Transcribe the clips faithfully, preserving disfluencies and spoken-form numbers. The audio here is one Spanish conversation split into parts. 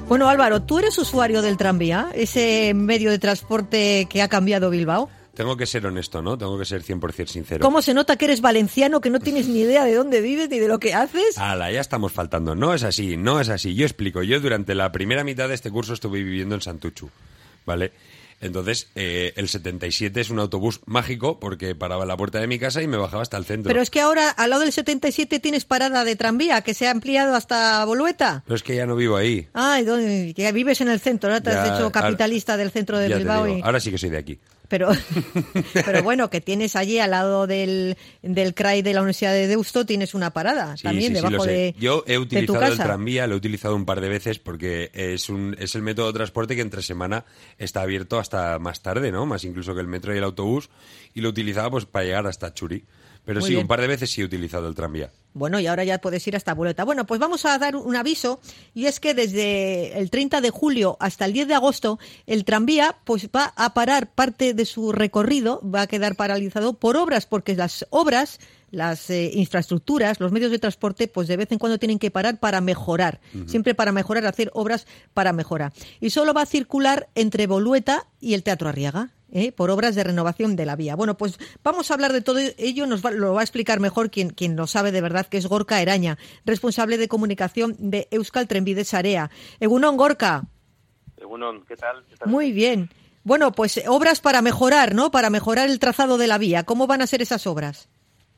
Bueno, Álvaro, ¿tú eres usuario del tranvía? Ese medio de transporte que ha cambiado Bilbao. Tengo que ser honesto, ¿no? Tengo que ser cien por ciento sincero. ¿Cómo se nota que eres valenciano, que no tienes ni idea de dónde vives ni de lo que haces? Ala, ya estamos faltando. No es así, no es así. Yo explico. Yo durante la primera mitad de este curso estuve viviendo en Santuchu, ¿vale? Entonces, eh, el setenta y siete es un autobús mágico porque paraba en la puerta de mi casa y me bajaba hasta el centro. Pero es que ahora, al lado del setenta y siete, tienes parada de tranvía, que se ha ampliado hasta Bolueta. Pero es que ya no vivo ahí. Ah, que vives en el centro, ¿no? Te has Ya, hecho capitalista ahora, del centro de ya Bilbao. te digo, Y... ahora sí que soy de aquí. Pero, pero bueno, que tienes allí al lado del, del C R A I de la Universidad de Deusto, tienes una parada sí, también sí, debajo sí, lo sé. de Yo he utilizado de tu el casa. tranvía, lo he utilizado un par de veces porque es un es el método de transporte que entre semana está abierto hasta más tarde, ¿no? Más incluso que el metro y el autobús, y lo utilizaba pues para llegar hasta Churi. Pero Muy sí, bien. un par de veces sí he utilizado el tranvía. Bueno, y ahora ya puedes ir hasta Bolueta. Bueno, pues vamos a dar un aviso, y es que desde el treinta de julio hasta el diez de agosto, el tranvía pues va a parar parte de su recorrido, va a quedar paralizado por obras, porque las obras, las eh, infraestructuras, los medios de transporte, pues de vez en cuando tienen que parar para mejorar. Uh-huh. Siempre para mejorar, hacer obras para mejorar. Y solo va a circular entre Bolueta y el Teatro Arriaga. ¿Eh? Por obras de renovación de la vía. Bueno, pues vamos a hablar de todo ello, nos va, lo va a explicar mejor quien, quien lo sabe de verdad, que es Gorka Eraña, responsable de comunicación de Euskal Trenbide Sarea. Egunon, Gorka. Egunon, ¿qué tal? ¿Qué tal? Muy bien. Bueno, pues obras para mejorar, ¿no? Para mejorar el trazado de la vía. ¿Cómo van a ser esas obras?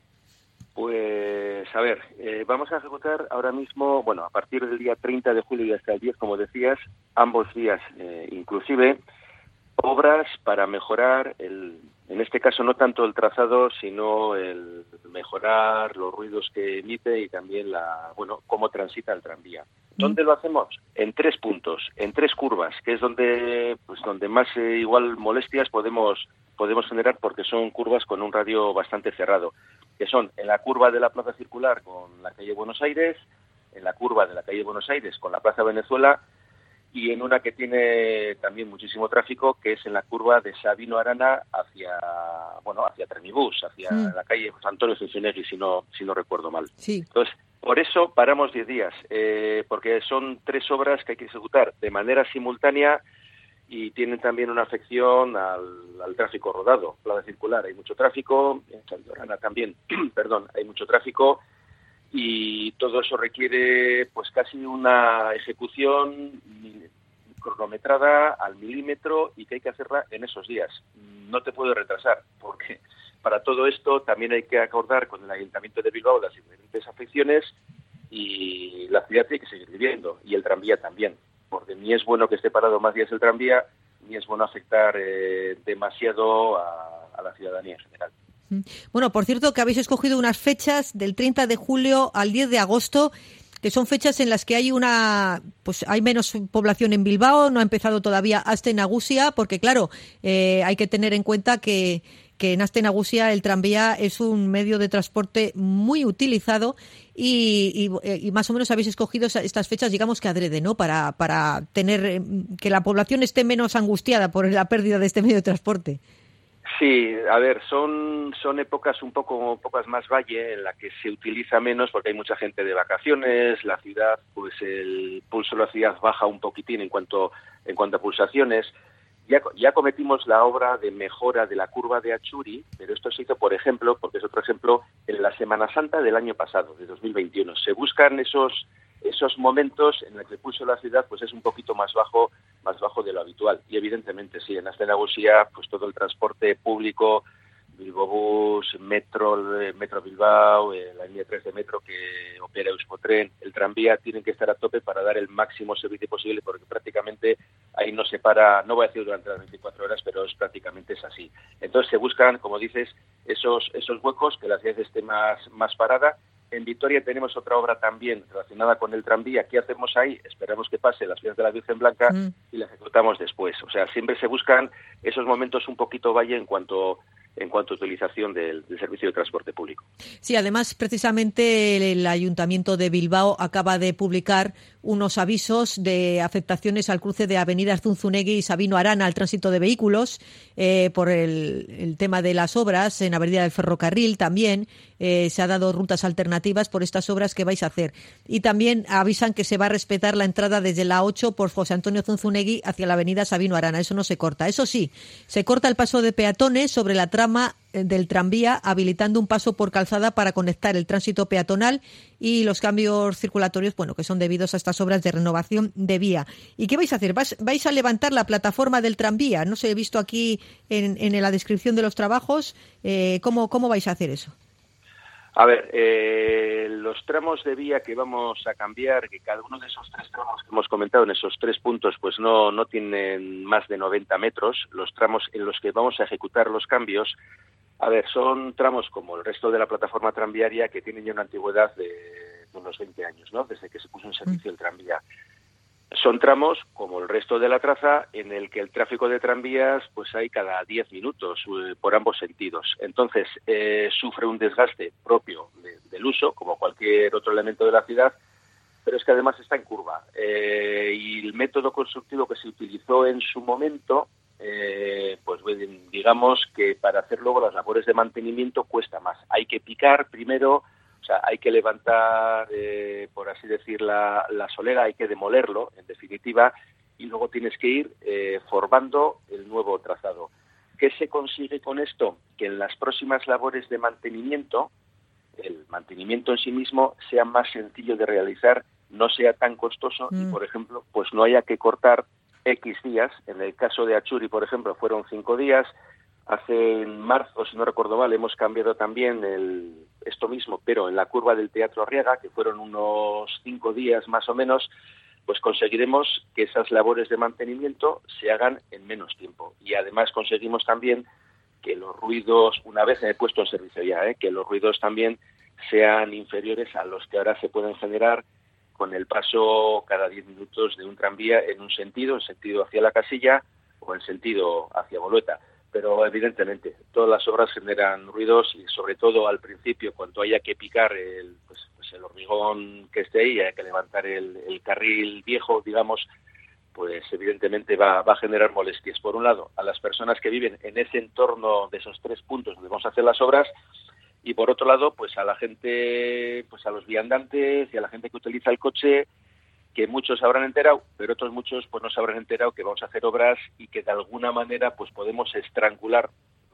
Pues, a ver, eh, vamos a ejecutar ahora mismo, bueno, a partir del día treinta de julio y hasta el diez, como decías, ambos días eh, inclusive, obras para mejorar, el, en este caso no tanto el trazado, sino el mejorar los ruidos que emite y también la, bueno, cómo transita el tranvía. ¿Dónde lo hacemos? En tres puntos, en tres curvas, que es donde, pues, donde más eh, igual molestias podemos podemos generar, porque son curvas con un radio bastante cerrado, que son en la curva de la Plaza Circular con la calle Buenos Aires, en la curva de la calle Buenos Aires con la Plaza Venezuela, y en una que tiene también muchísimo tráfico, que es en la curva de Sabino Arana hacia, bueno, hacia Trenibús, hacia sí. la calle Antonio Cincinnati, si no, si no recuerdo mal. Sí. Entonces, por eso paramos diez días, eh, porque son tres obras que hay que ejecutar de manera simultánea y tienen también una afección al, al tráfico rodado. Plaza Circular hay mucho tráfico, en Sabino Arana también, perdón, hay mucho tráfico, y todo eso requiere pues casi una ejecución cronometrada al milímetro y que hay que hacerla en esos días. No te puedo retrasar, porque para todo esto también hay que acordar con el Ayuntamiento de Bilbao las diferentes afecciones, y la ciudad tiene que seguir viviendo, y el tranvía también, porque ni es bueno que esté parado más días el tranvía, ni es bueno afectar eh, demasiado a, a la ciudadanía en general. Bueno, por cierto, que habéis escogido unas fechas del treinta de julio al diez de agosto, que son fechas en las que hay una, pues hay menos población en Bilbao, no ha empezado todavía Aste Nagusia, porque claro, eh, hay que tener en cuenta que, que en Aste Nagusia el tranvía es un medio de transporte muy utilizado, y, y, y más o menos habéis escogido estas fechas, digamos que adrede, ¿no? Para, para tener, que la población esté menos angustiada por la pérdida de este medio de transporte. Sí, a ver, son son épocas un poco pocas más valle en la que se utiliza menos porque hay mucha gente de vacaciones, la ciudad, pues el pulso de la ciudad baja un poquitín en cuanto en cuanto a pulsaciones. Ya ya cometimos la obra de mejora de la curva de Achuri, pero esto se hizo, por ejemplo, porque es otro ejemplo, en la Semana Santa del año pasado, de dos mil veintiuno. Se buscan esos esos momentos en los que el pulso de la ciudad pues es un poquito más bajo más bajo de lo habitual, y evidentemente sí, en Aste Nagusia pues todo el transporte público, Bilbobús, Metro, Metro Bilbao, eh, la línea tres de Metro que opera Euskotren, el tranvía, tienen que estar a tope para dar el máximo servicio posible, porque prácticamente ahí no se para, no voy a decir durante las veinticuatro horas, pero es prácticamente es así. Entonces se buscan, como dices, esos esos huecos, que la ciudad esté más, más parada. En Vitoria tenemos otra obra también relacionada con el tranvía. ¿Qué hacemos ahí? Esperamos que pase las fiestas de la Virgen Blanca mm. y la ejecutamos después. O sea, siempre se buscan esos momentos un poquito valle en cuanto en cuanto a utilización del, del servicio de transporte público. Sí, además, precisamente el, el Ayuntamiento de Bilbao acaba de publicar unos avisos de afectaciones al cruce de avenidas Zunzunegui y Sabino Arana al tránsito de vehículos eh, por el, el tema de las obras en Avenida del Ferrocarril. También eh, se ha dado rutas alternativas por estas obras que vais a hacer. Y también avisan que se va a respetar la entrada desde la ocho por José Antonio Zunzunegui hacia la avenida Sabino Arana. Eso no se corta. Eso sí, se corta el paso de peatones sobre la trama del tranvía, habilitando un paso por calzada para conectar el tránsito peatonal y los cambios circulatorios, bueno, que son debidos a estas obras de renovación de vía. ¿Y qué vais a hacer? ¿Vais, vais a levantar la plataforma del tranvía? No sé, he visto aquí en, en la descripción de los trabajos. Eh, ¿cómo, ¿Cómo vais a hacer eso? A ver, eh, los tramos de vía que vamos a cambiar, que cada uno de esos tres tramos que hemos comentado, en esos tres puntos, pues no, no tienen más de noventa metros. Los tramos en los que vamos a ejecutar los cambios, a ver, son tramos como el resto de la plataforma tranviaria que tienen ya una antigüedad de unos veinte años, ¿no? Desde que se puso en servicio el tranvía. Son tramos, como el resto de la traza, en el que el tráfico de tranvías pues hay cada diez minutos eh, por ambos sentidos. Entonces, eh, sufre un desgaste propio de, del uso, como cualquier otro elemento de la ciudad, pero es que además está en curva. Eh, y el método constructivo que se utilizó en su momento, eh, pues digamos que para hacer luego las labores de mantenimiento cuesta más. Hay que picar primero. O sea, hay que levantar, eh, por así decir, la, la solera, hay que demolerlo, en definitiva, y luego tienes que ir eh, formando el nuevo trazado. ¿Qué se consigue con esto? Que en las próximas labores de mantenimiento, el mantenimiento en sí mismo sea más sencillo de realizar, no sea tan costoso mm. y, por ejemplo, pues no haya que cortar X días. En el caso de Achuri, por ejemplo, fueron cinco días. Hace en marzo, si no recuerdo mal, hemos cambiado también el, esto mismo, pero en la curva del Teatro Arriaga, que fueron unos cinco días más o menos, pues conseguiremos que esas labores de mantenimiento se hagan en menos tiempo. Y además conseguimos también que los ruidos, una vez he puesto en servicio ya, ¿eh? que los ruidos también sean inferiores a los que ahora se pueden generar con el paso cada diez minutos de un tranvía en un sentido, en sentido hacia la Casilla o en sentido hacia Bolueta. Pero evidentemente todas las obras generan ruidos y sobre todo al principio, cuando haya que picar el, pues, pues el hormigón que esté ahí y haya que levantar el, el carril viejo, digamos, pues evidentemente va, va a generar molestias. Por un lado, a las personas que viven en ese entorno de esos tres puntos donde vamos a hacer las obras, y por otro lado, pues a la gente, pues a los viandantes y a la gente que utiliza el coche, que muchos habrán enterado, pero otros muchos pues no se habrán enterado que vamos a hacer obras y que de alguna manera pues podemos estrangular,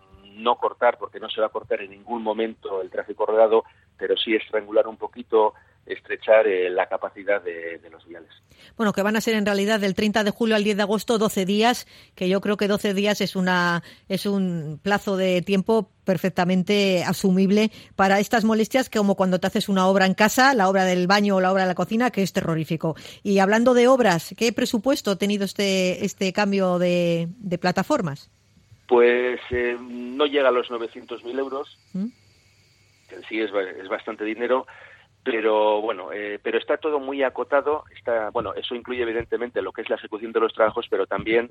no cortar, porque no se va a cortar en ningún momento el tráfico rodado, pero sí estrangular un poquito, estrechar eh, la capacidad de, de los viales. Bueno, que van a ser en realidad del treinta de julio al diez de agosto doce días, que yo creo que doce días es una es un plazo de tiempo perfectamente asumible para estas molestias, como cuando te haces una obra en casa, la obra del baño o la obra de la cocina, que es terrorífico. Y hablando de obras, ¿qué presupuesto ha tenido este este cambio de, de plataformas? Pues eh, no llega a los novecientos mil euros, ¿Mm? que sí es, es bastante dinero, pero bueno, eh, pero está todo muy acotado. Está, bueno, eso incluye evidentemente lo que es la ejecución de los trabajos, pero también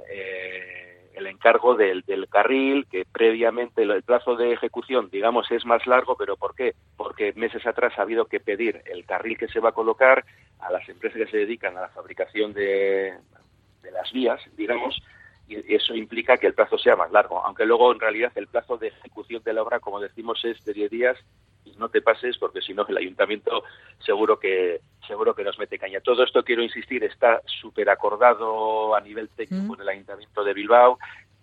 eh, el encargo del, del carril, que previamente el plazo de ejecución, digamos, es más largo, pero ¿por qué? Porque meses atrás ha habido que pedir el carril que se va a colocar a las empresas que se dedican a la fabricación de, de las vías, digamos, y eso implica que el plazo sea más largo, aunque luego en realidad el plazo de ejecución de la obra, como decimos, es de diez días, y no te pases porque si no el ayuntamiento seguro que seguro que nos mete caña. Todo esto, quiero insistir, está súper acordado a nivel técnico mm. en el ayuntamiento de Bilbao,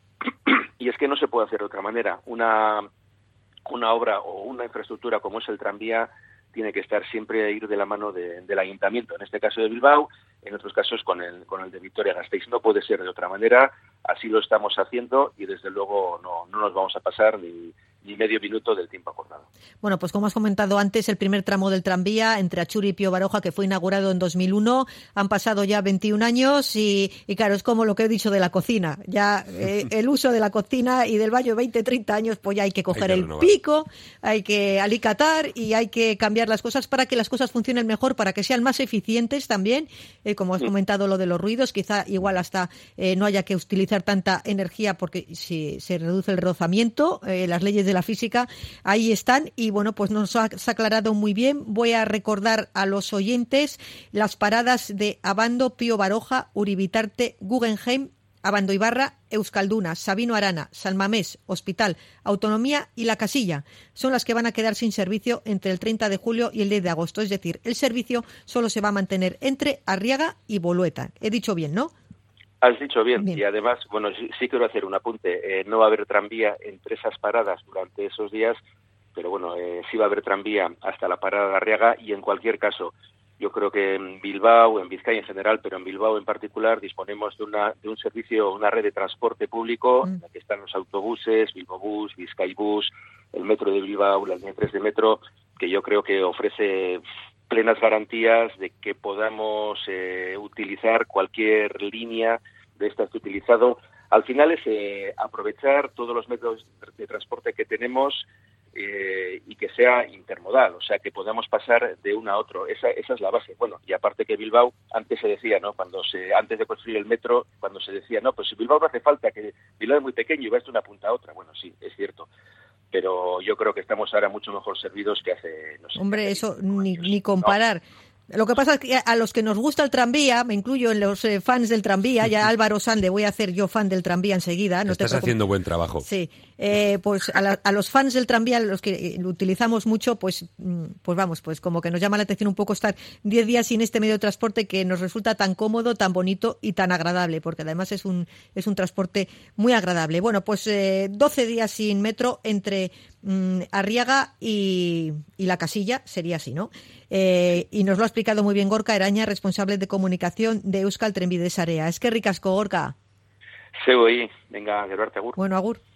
y es que no se puede hacer de otra manera. Una, una obra o una infraestructura como es el tranvía tiene que estar siempre a ir de la mano de, del ayuntamiento, en este caso de Bilbao, en otros casos con el con el de Vitoria-Gasteiz. No puede ser de otra manera, así lo estamos haciendo y desde luego no, no nos vamos a pasar ni, y medio minuto del tiempo acordado. Bueno, pues como has comentado antes, el primer tramo del tranvía entre Achuri y Pío Baroja, que fue inaugurado en dos mil uno, han pasado ya veintiún años y, y claro, es como lo que he dicho de la cocina. Ya eh, el uso de la cocina y del baño veinte, treinta años, pues ya hay que coger hay que el renovar. pico, hay que alicatar y hay que cambiar las cosas para que las cosas funcionen mejor, para que sean más eficientes también. Eh, como has comentado lo de los ruidos, quizá igual hasta eh, no haya que utilizar tanta energía porque si se reduce el rozamiento, eh, las leyes de la física ahí están y bueno, pues nos has aclarado muy bien. Voy a recordar a los oyentes las paradas de Abando, Pío Baroja, Uribitarte, Guggenheim, Abando Ibarra, Euskalduna, Sabino Arana, San Mamés, Hospital, Autonomía y La Casilla. Son las que van a quedar sin servicio entre el treinta de julio y el diez de agosto. Es decir, el servicio solo se va a mantener entre Arriaga y Bolueta. He dicho bien, ¿no? Has dicho bien. bien. Y además, bueno, sí, sí quiero hacer un apunte. Eh, no va a haber tranvía entre esas paradas durante esos días, pero bueno, eh, sí va a haber tranvía hasta la parada de Arriaga y en cualquier caso, yo creo que en Bilbao, en Vizcaya en general, pero en Bilbao en particular, disponemos de una de un servicio, una red de transporte público, mm. en la que están los autobuses, Bilbobús, Bizkaibus, el metro de Bilbao, las líneas tres de metro, que yo creo que ofrece plenas garantías de que podamos eh, utilizar cualquier línea de estas que he utilizado. Al final es eh, aprovechar todos los métodos de transporte que tenemos eh, y que sea intermodal, o sea, que podamos pasar de uno a otro. Esa, esa es la base. Bueno, y aparte que Bilbao, antes se decía, ¿no? Cuando se antes de construir el metro, cuando se decía, no, pues si Bilbao no hace falta, que Bilbao es muy pequeño y va de una punta a otra. Bueno, sí, es cierto. Pero yo creo que estamos ahora mucho mejor servidos que hace, no sé. Hombre, eso ni, ni comparar. ¿No? Lo que pasa es que a los que nos gusta el tranvía, me incluyo en los eh, fans del tranvía, ya Álvaro Sande, voy a hacer yo fan del tranvía enseguida. No Estás te haciendo buen trabajo. Sí, eh, pues a, la, a los fans del tranvía, los que lo utilizamos mucho, pues, pues vamos, pues como que nos llama la atención un poco estar diez días sin este medio de transporte que nos resulta tan cómodo, tan bonito y tan agradable, porque además es un es un transporte muy agradable. Bueno, pues eh, doce días sin metro entre mm, Arriaga y, y La Casilla, sería así, ¿no? Eh, y nos lo ha explicado muy bien Gorka Eraña, responsable de comunicación de Euskal Trenbide Sarea. Es que ricasco, Gorka. Se voy. Venga, Gerarte, agur. Bueno, agur.